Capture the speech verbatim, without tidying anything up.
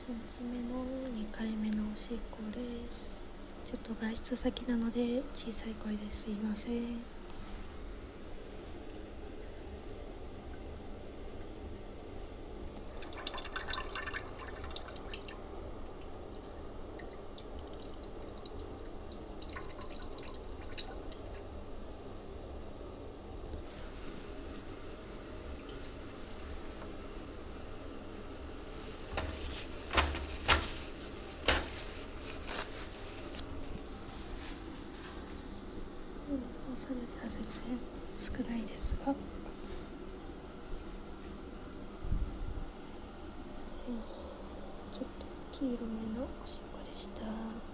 ちにちめのにかいめのおしっこです。ちょっと外出先なので小さい声ですいません。朝よりは全然少ないですが、ちょっと黄色めのおしっこでした。